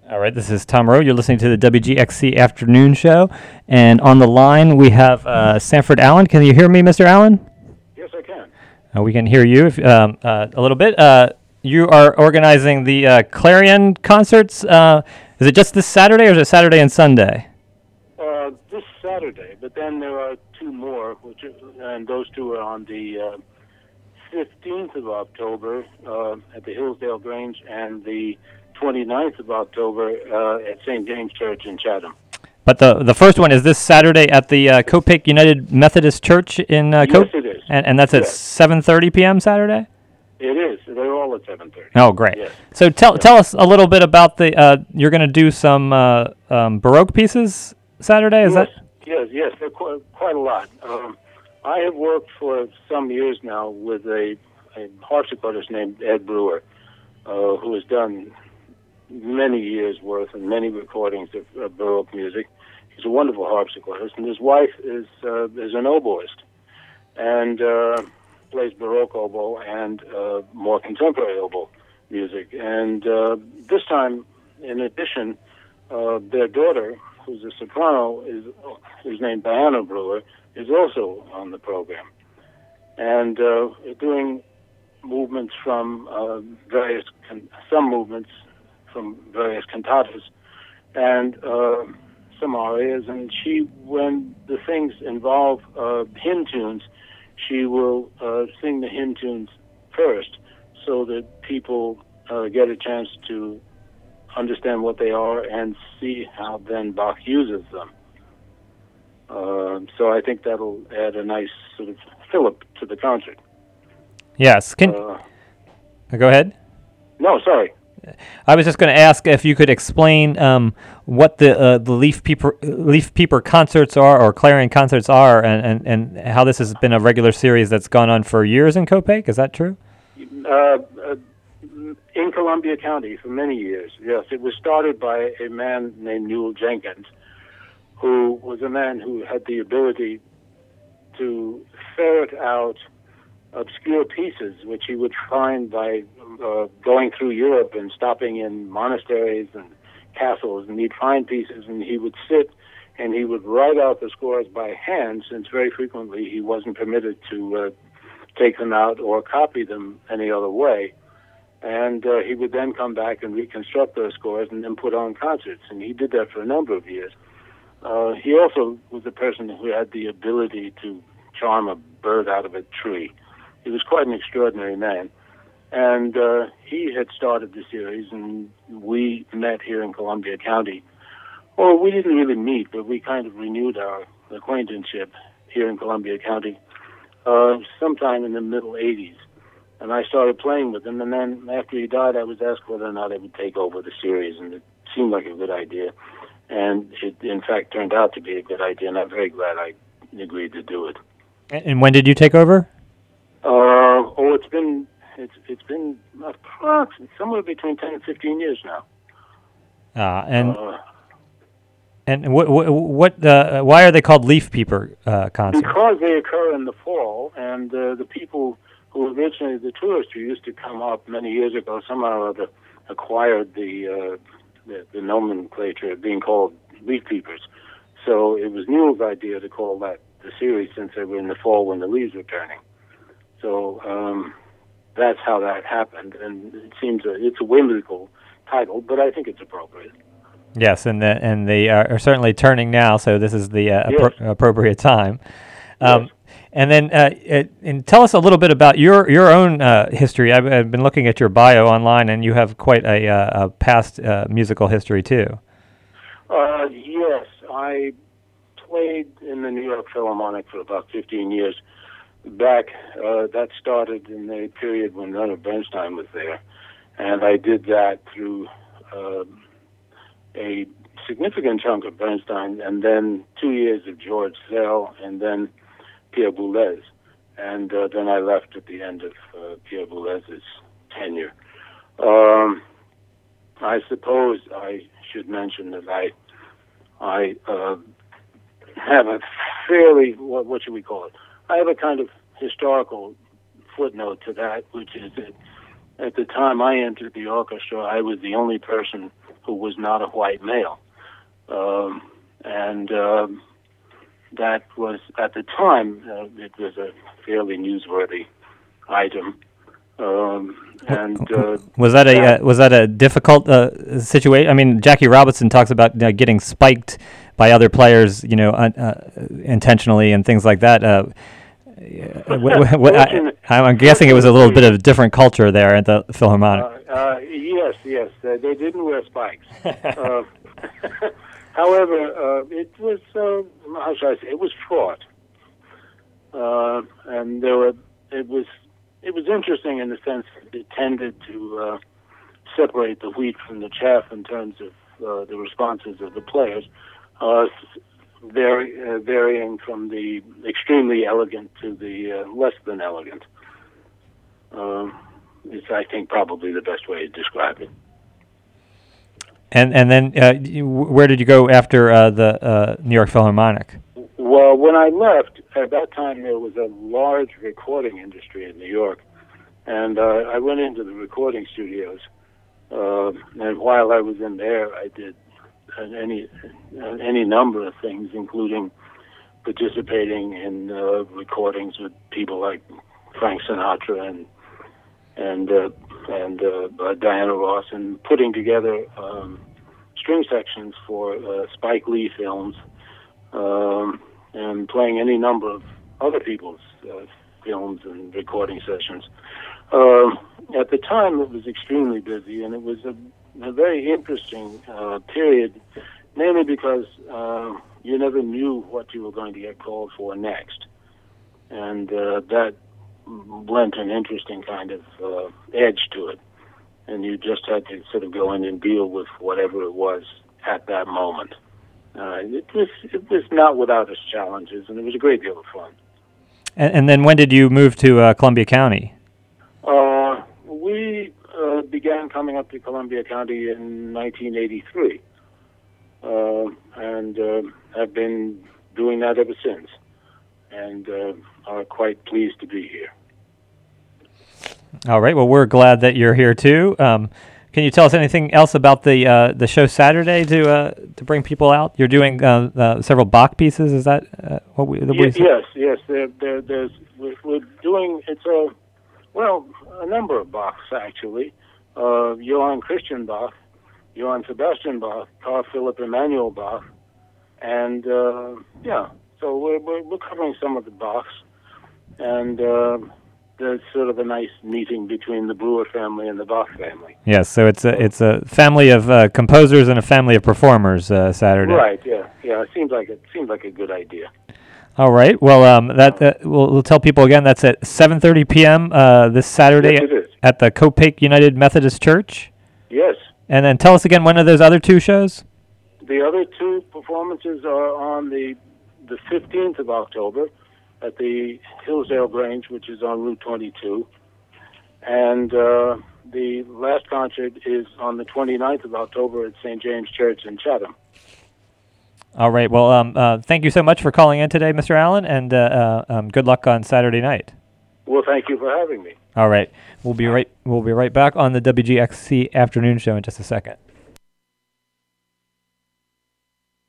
All right, this is Tom Rowe. You're listening to the WGXC Afternoon Show. And on the line, we have Sanford Allen. Can you hear me, Mr. Allen? Yes, I can. We can hear you a little bit. You are organizing the Clarion concerts. Is it just this Saturday, or is it Saturday and Sunday? This Saturday, but then there are two more, and those two are on the 15th of October at the Hillsdale Grange and the 29th of October at St. James Church in Chatham. But the first one is this Saturday at the Copake United Methodist Church in Yes, it is. And that's at 7:30 p.m. Saturday? It is. They're all at 7:30. Oh, great. Yes. So tell us a little bit about you're going to do some Baroque pieces Saturday, is that? Yes, they're quite a lot. I have worked for some years now with a harpsichordist named Ed Brewer, who has done many years' worth and many recordings of Baroque music. He's a wonderful harpsichordist, and his wife is an oboist and plays Baroque oboe and more contemporary oboe music. And this time, in addition, their daughter, who's a soprano, who's named Diana Brewer, is also on the program. And doing movements from some movements from various cantatas and some arias. And when the things involve hymn tunes, she will sing the hymn tunes first so that people get a chance to understand what they are and see how then Bach uses them. So I think that'll add a nice sort of fillip to the concert. Yes. Go ahead. No, sorry. I was just going to ask if you could explain what the Leaf Peeper concerts are, or Clarion concerts are, and how this has been a regular series that's gone on for years in Copake. Is that true? In Columbia County for many years, yes. It was started by a man named Newell Jenkins, who was a man who had the ability to ferret out obscure pieces, which he would find by going through Europe and stopping in monasteries and castles, and he'd find pieces, and he would sit and he would write out the scores by hand, since very frequently he wasn't permitted to take them out or copy them any other way. And he would then come back and reconstruct those scores and then put on concerts, and he did that for a number of years. He also was a person who had the ability to charm a bird out of a tree. He was quite an extraordinary man. And he had started the series, and we met here in Columbia County. Well, we didn't really meet, but we kind of renewed our acquaintanceship here in Columbia County sometime in the middle 80s. And I started playing with him, and then after he died, I was asked whether or not I would take over the series, and it seemed like a good idea. And it, in fact, turned out to be a good idea, and I'm very glad I agreed to do it. And when did you take over? It's been approximately somewhere between 10 and 15 years now. And why are they called Leaf Peeper concerts? Because they occur in the fall, and the people who originally, the tourists who used to come up many years ago, somehow or other acquired the nomenclature of being called Leaf Peepers. So it was Newell's idea to call that the series, since they were in the fall when the leaves were turning. So that's how that happened, and it seems it's a whimsical title, but I think it's appropriate. Yes, and they are certainly turning now, so this is the appropriate time. Yes. And then and tell us a little bit about your own history. I've been looking at your bio online, and you have quite a past musical history too. Yes, I played in the New York Philharmonic for about 15 years. Back, that started in the period when Leonard Bernstein was there, and I did that through a significant chunk of Bernstein, and then 2 years of George Szell, and then Pierre Boulez. And then I left at the end of Pierre Boulez's tenure. I suppose I should mention that I have a fairly, what should we call it? I have a kind of historical footnote to that, which is that at the time I entered the orchestra, I was the only person who was not a white male. And that was, at the time, it was a fairly newsworthy item. Was that a difficult situation? I mean, Jackie Robinson talks about getting spiked by other players, intentionally and things like that. I'm guessing it was a little bit of a different culture there at the Philharmonic. Yes, they didn't wear spikes. However, it was how should I say? It was fraught, and it was interesting in the sense that it tended to separate the wheat from the chaff in terms of the responses of the players, varying from the extremely elegant to the less than elegant. It's, I think, probably the best way to describe it. And then where did you go after the New York Philharmonic? Well, when I left, at that time there was a large recording industry in New York, and I went into the recording studios. And while I was in there, I did any number of things, including participating in recordings with people like Frank Sinatra and Diana Ross, and putting together string sections for Spike Lee films, and playing any number of other people's films and recording sessions. At the time, it was extremely busy, and it was a very interesting period, mainly because you never knew what you were going to get called for next, and that lent an interesting kind of edge to it, and you just had to sort of go in and deal with whatever it was at that moment. It was not without its challenges, and it was a great deal of fun. And then when did you move to Columbia County? We began coming up to Columbia County in 1983, and have been doing that ever since, and are quite pleased to be here. All right. Well, we're glad that you're here too. Can you tell us anything else about the show Saturday to bring people out? You're doing several Bach pieces. Is that what we? Yes. We're doing a number of Bachs actually. Johann Christian Bach, Johann Sebastian Bach, Carl Philipp Emanuel Bach, and so we're covering some of the Bachs, and there's sort of a nice meeting between the Brewer family and the Bach family. Yes, so it's a family of composers and a family of performers Saturday. Right. Yeah. It seems like a good idea. All right. Well, we'll tell people again. That's at 7:30 p.m. This Saturday Yes, it is. At the Copake United Methodist Church. Yes. And then tell us again, when are those other two shows? The other two performances are on the 15th of October at the Hillsdale Grange, which is on Route 22. And the last concert is on the 29th of October at St. James Church in Chatham. All right. Well, thank you so much for calling in today, Mr. Allen, and good luck on Saturday night. Well, thank you for having me. All right. We'll be right back on the WGXC Afternoon Show in just a second.